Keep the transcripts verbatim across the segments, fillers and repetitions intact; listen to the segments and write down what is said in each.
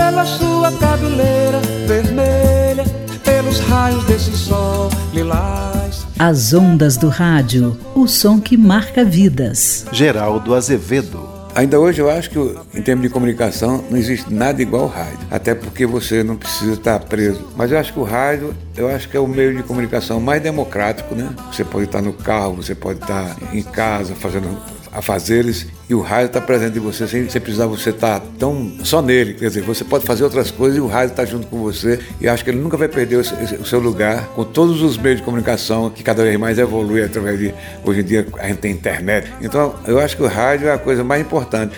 pela sua cabeleira vermelha, pelos raios desse sol lilás. As ondas do rádio, o som que marca vidas. Geraldo Azevedo. Ainda hoje eu acho que, em termos de comunicação, não existe nada igual ao rádio. Até porque você não precisa estar preso. Mas eu acho que o rádio, eu acho que é o meio de comunicação mais democrático, né? Você pode estar no carro, você pode estar em casa, fazendo afazeres, e o rádio está presente em você sem, sem precisar você estar tão só nele. Quer dizer, você pode fazer outras coisas e o rádio está junto com você, e acho que ele nunca vai perder o, o seu lugar com todos os meios de comunicação que cada vez mais evolui através de, hoje em dia a gente tem internet. Então eu acho que o rádio é a coisa mais importante.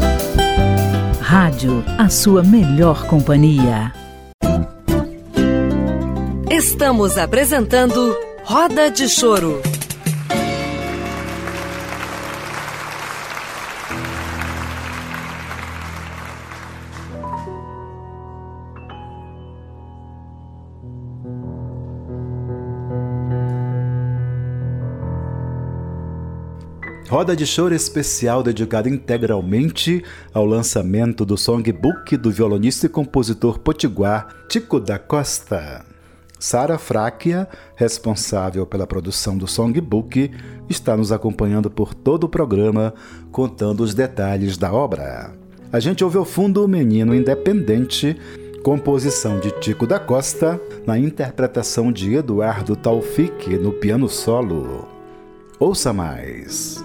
Rádio, a sua melhor companhia. Estamos apresentando Roda de Choro. Roda de Choro especial dedicada integralmente ao lançamento do songbook do violonista e compositor potiguar Tico da Costa. Sara Fráquia, responsável pela produção do songbook, está nos acompanhando por todo o programa, contando os detalhes da obra. A gente ouve ao fundo o Menino Independente, composição de Tico da Costa, na interpretação de Eduardo Taufik no piano solo. Ouça mais.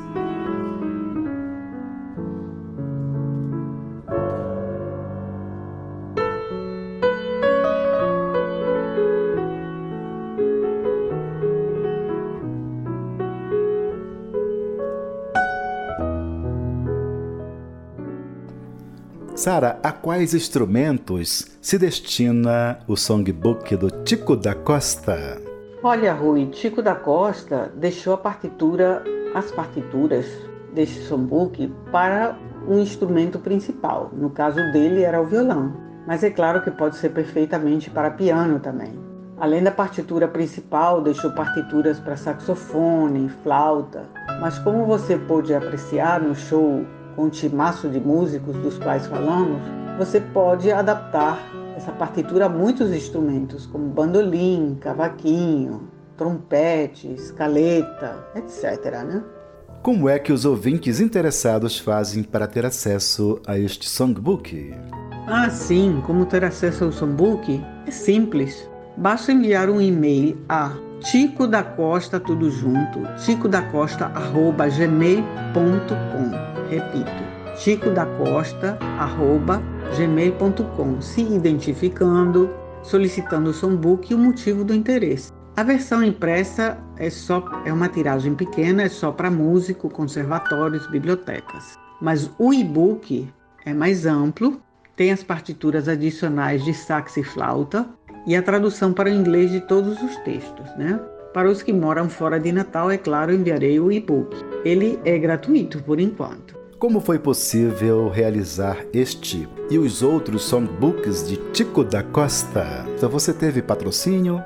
Sara, a quais instrumentos se destina o songbook do Tico da Costa? Olha, Rui, Tico da Costa deixou a partitura, as partituras desse songbook para um instrumento principal. No caso dele era o violão, mas é claro que pode ser perfeitamente para piano também. Além da partitura principal, deixou partituras para saxofone, flauta, mas como você pôde apreciar no show com o timaço de músicos dos quais falamos, você pode adaptar essa partitura a muitos instrumentos, como bandolim, cavaquinho, trompete, escaleta, etcétera, né? Como é que os ouvintes interessados fazem para ter acesso a este songbook? Ah, sim, como ter acesso ao songbook? É simples. Basta enviar um e-mail a Tico da Costa, tudo junto, ticodacosta arroba gmail ponto com. Repito, ticodacosta arroba gmail ponto com, se identificando, solicitando o songbook e o motivo do interesse. A versão impressa é, só, é uma tiragem pequena, é só para músico, conservatórios, bibliotecas. Mas o e-book é mais amplo, tem as partituras adicionais de sax e flauta e a tradução para o inglês de todos os textos, né? Para os que moram fora de Natal, é claro, enviarei o e-book. Ele é gratuito por enquanto. Como foi possível realizar este e os outros songbooks de Tico da Costa? Então você teve patrocínio?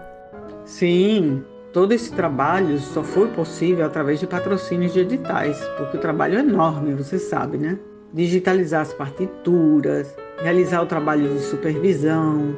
Sim, todo esse trabalho só foi possível através de patrocínios de editais, porque o trabalho é enorme, você sabe, né? Digitalizar as partituras, realizar o trabalho de supervisão,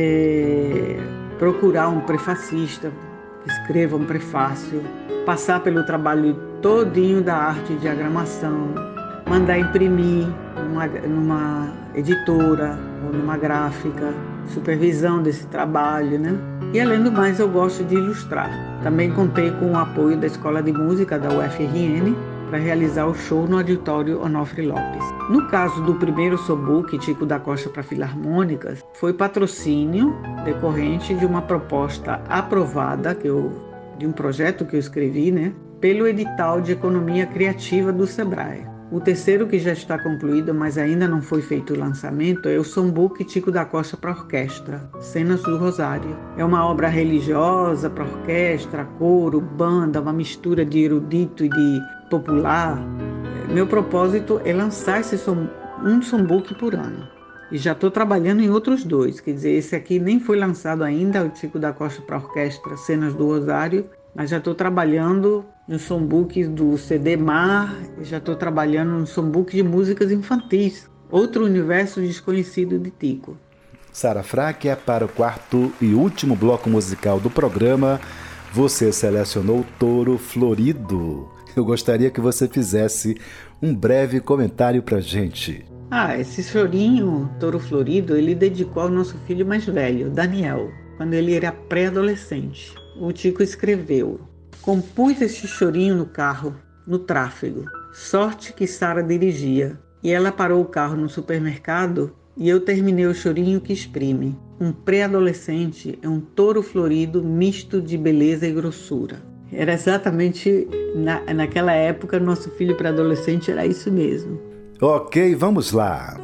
é, procurar um prefacista que escreva um prefácio, passar pelo trabalho todinho da arte de diagramação, mandar imprimir numa, numa editora ou numa gráfica, supervisão desse trabalho, né? E além do mais, eu gosto de ilustrar. Também contei com o apoio da Escola de Música da U F R N para realizar o show no Auditório Onofre Lopes. No caso do primeiro songbook, Tico da Costa para Filarmônicas, foi patrocínio decorrente de uma proposta aprovada, que eu, de um projeto que eu escrevi, né? Pelo edital de Economia Criativa do Sebrae. O terceiro, que já está concluído, mas ainda não foi feito o lançamento, é o songbook Tico da Costa para Orquestra, Cenas do Rosário. É uma obra religiosa para orquestra, coro, banda, uma mistura de erudito e de popular. Meu propósito é lançar esse som, um songbook por ano. E já estou trabalhando em outros dois, quer dizer, esse aqui nem foi lançado ainda, o Tico da Costa para Orquestra, Cenas do Rosário, mas já estou trabalhando no songbook do C D Mar, já estou trabalhando no songbook de músicas infantis, outro universo desconhecido de Tico. Sara Fráquia, para o quarto e último bloco musical do programa, você selecionou Touro Florido. Eu gostaria que você fizesse um breve comentário pra gente. Ah, esse chorinho, Touro Florido, ele dedicou ao nosso filho mais velho, Daniel, quando ele era pré-adolescente. O Tico escreveu: compus este chorinho no carro, no tráfego. Sorte que Sara dirigia, e ela parou o carro no supermercado e eu terminei o chorinho que exprime. Um pré-adolescente é um touro florido misto de beleza e grossura. Era exatamente, na, naquela época, nosso filho pré-adolescente era isso mesmo. Ok, vamos lá.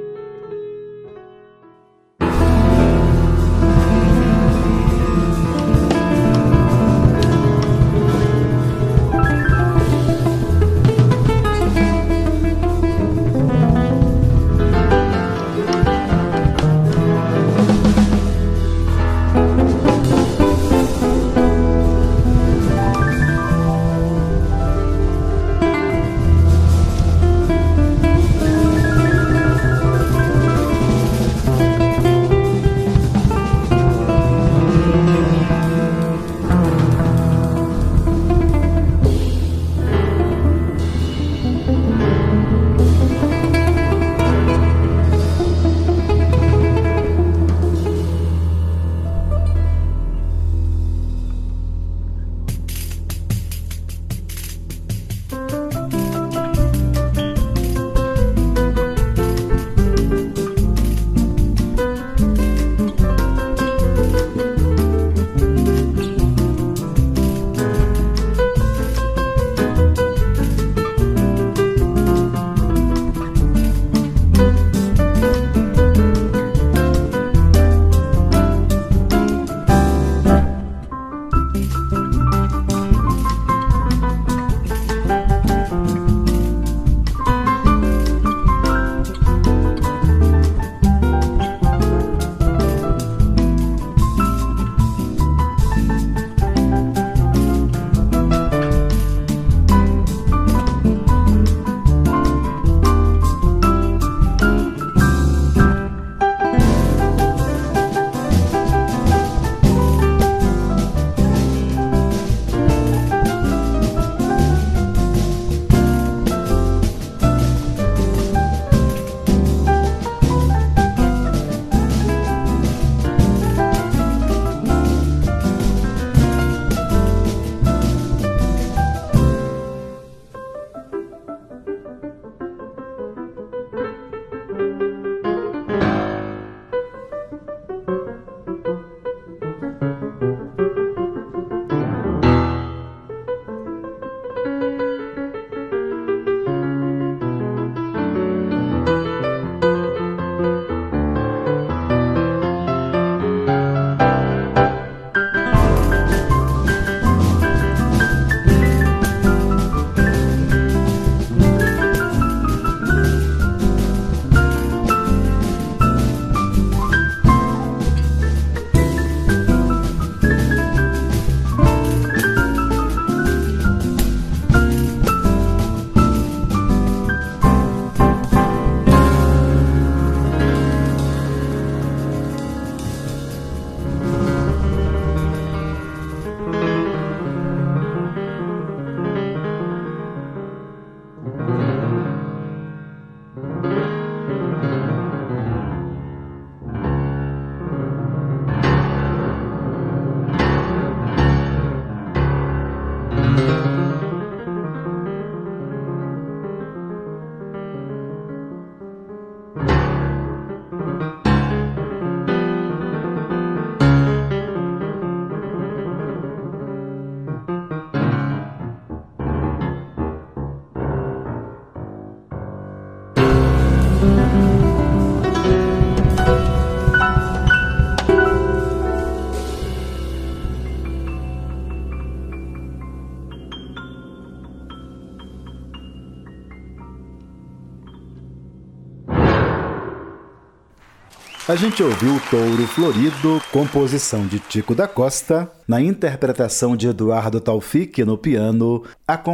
A gente ouviu Touro Florido, composição de Tico da Costa, na interpretação de Eduardo Taufik no piano,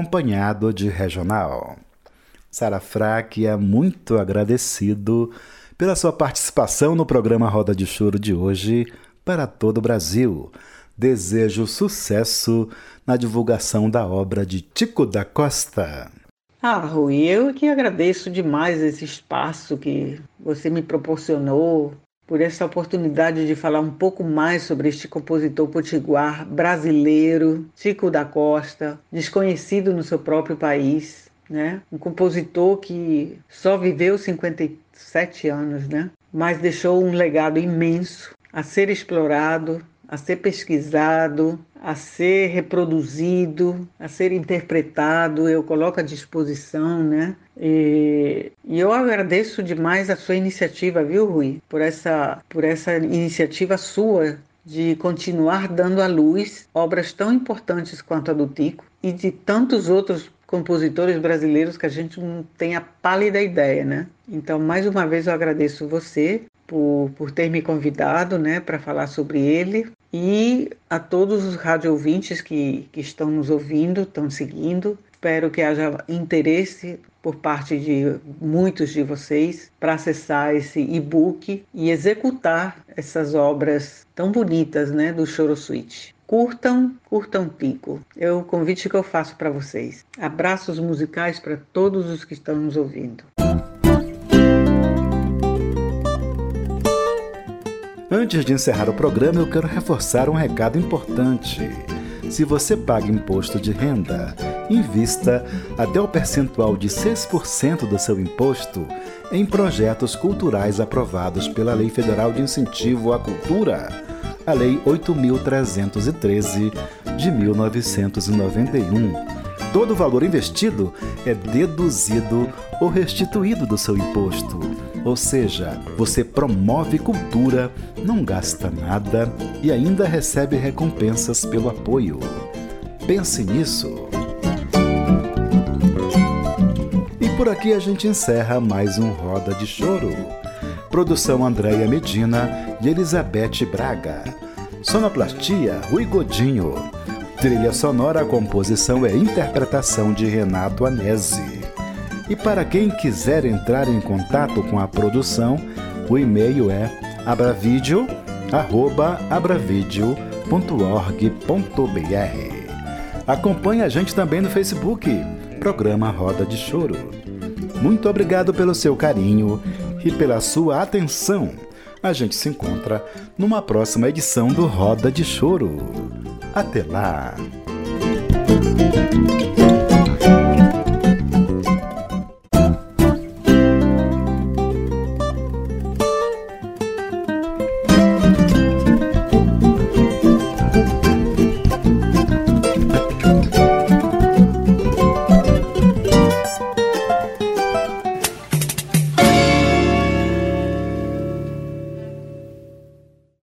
acompanhado de Regional. Sara Fráquia, muito agradecido pela sua participação no programa Roda de Choro de hoje para todo o Brasil. Desejo sucesso na divulgação da obra de Tico da Costa. Ah, Rui, eu que agradeço demais esse espaço que você me proporcionou, por essa oportunidade de falar um pouco mais sobre este compositor potiguar brasileiro, Tico da Costa, desconhecido no seu próprio país, né? Um compositor que só viveu cinquenta e sete anos, né? Mas deixou um legado imenso a ser explorado, a ser pesquisado, a ser reproduzido, a ser interpretado. Eu coloco à disposição, né? E, e eu agradeço demais a sua iniciativa, viu, Rui? Por essa, por essa iniciativa sua de continuar dando à luz obras tão importantes quanto a do Tico e de tantos outros compositores brasileiros que a gente não tem a pálida ideia, né? Então, mais uma vez, eu agradeço você por, por ter me convidado, né, para falar sobre ele, e a todos os rádio ouvintes que, que estão nos ouvindo, estão seguindo. Espero que haja interesse por parte de muitos de vocês para acessar esse e-book e executar essas obras tão bonitas, né, do Choro Suite. Curtam, curtam Tico. É o convite que eu faço para vocês. Abraços musicais para todos os que estão nos ouvindo. Antes de encerrar o programa, eu quero reforçar um recado importante. Se você paga imposto de renda, invista até o percentual de seis por cento do seu imposto em projetos culturais aprovados pela Lei Federal de Incentivo à Cultura, a Lei oito mil trezentos e treze de mil novecentos e noventa e um. Todo o valor investido é deduzido ou restituído do seu imposto. Ou seja, você promove cultura, não gasta nada e ainda recebe recompensas pelo apoio. Pense nisso. E por aqui a gente encerra mais um Roda de Choro. Produção Andréia Medina e Elizabeth Braga. Sonoplastia Rui Godinho. Trilha sonora, composição e interpretação de Renato Anesi. E para quem quiser entrar em contato com a produção, o e-mail é abravideo arroba abravideo ponto org ponto br. Acompanhe a gente também no Facebook, Programa Roda de Choro. Muito obrigado pelo seu carinho e pela sua atenção. A gente se encontra numa próxima edição do Roda de Choro. Até lá!